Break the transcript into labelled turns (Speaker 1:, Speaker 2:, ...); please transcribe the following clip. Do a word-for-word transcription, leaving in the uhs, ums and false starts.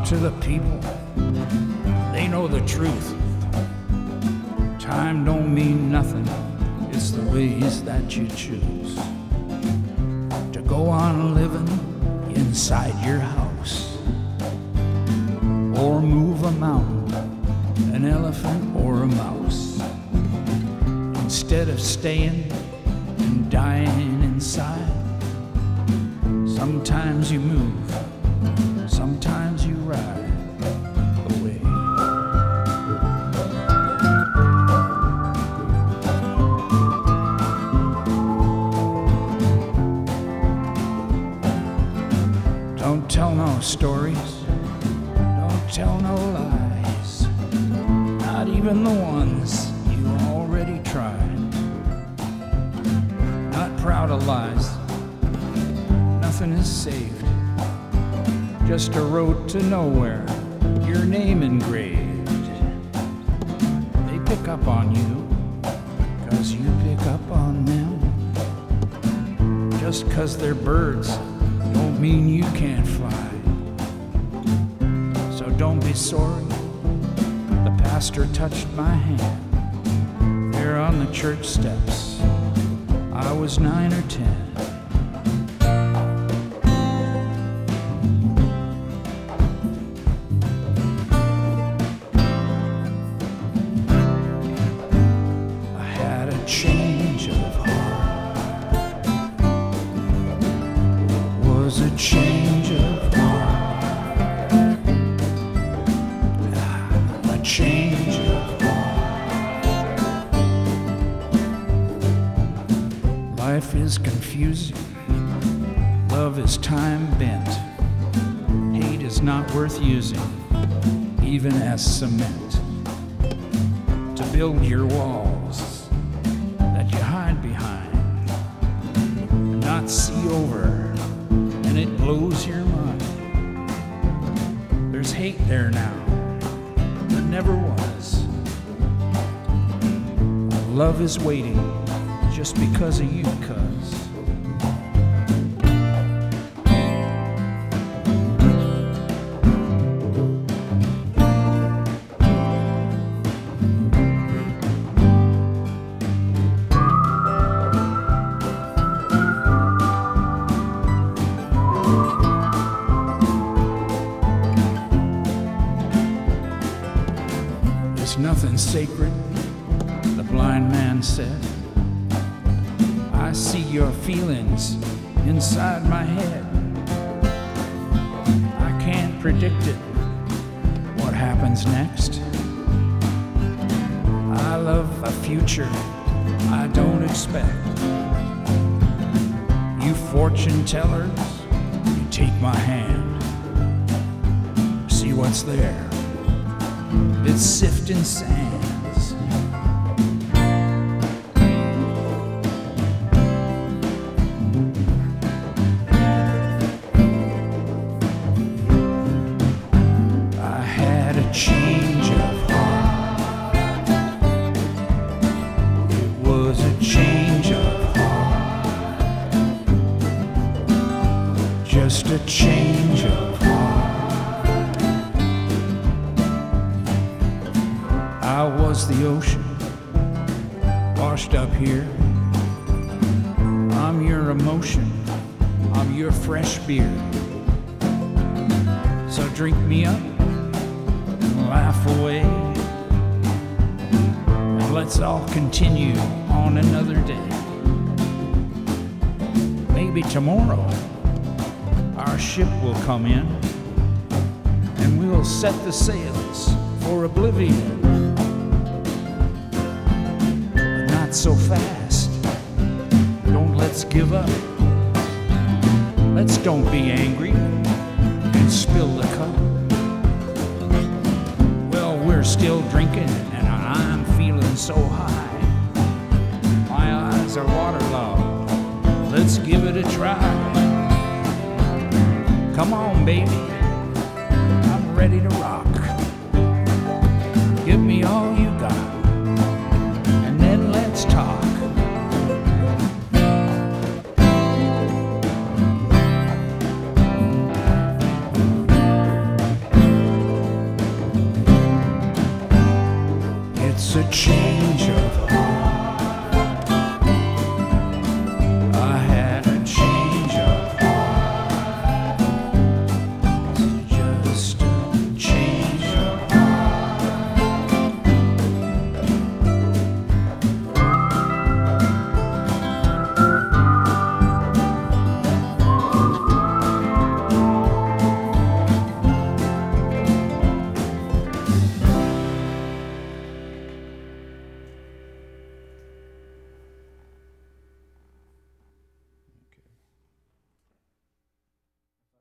Speaker 1: to the people, they know the truth. Time don't mean nothing, it's the ways that you choose to go on living inside your house, or move a mountain, an elephant or a mouse, instead of staying and dying inside. Sometimes you move, sometimes you ride away. Don't tell no stories, don't tell no lies, not even the ones you already tried. Not proud of lies, nothing is saved, just a road to nowhere, your name engraved. They pick up on you, cause you pick up on them. Just cause they're birds don't mean you can't fly. So don't be sorry, the pastor touched my hand there on the church steps. I was nine or ten. Change of heart, was a change of heart, a change of heart. Life is confusing, love is time bent, hate is not worth using, even as cement, to build your walls see over, and it blows your mind. There's hate there now, but never was. Love is waiting just because of you, cuz. There's nothing sacred, the blind man said. I see your feelings inside my head. I can't predict it, what happens next. I love a future I don't expect. You fortune tellers, you take my hand. See what's there. It's sifting sands. I had a change of heart. It was a change of heart. Just a change of heart. I was the ocean, washed up here. I'm your emotion, I'm your fresh beer. So drink me up and laugh away, and let's all continue on another day. Maybe tomorrow our ship will come in, and we'll set the sails for oblivion. So fast, don't let's give up. Let's don't be angry and spill the cup. Well, we're still drinking and I'm feeling so high. My eyes are waterlogged, let's give it a try. Come on, baby, I'm ready to rock. Give me all you got, and then let's talk. a change.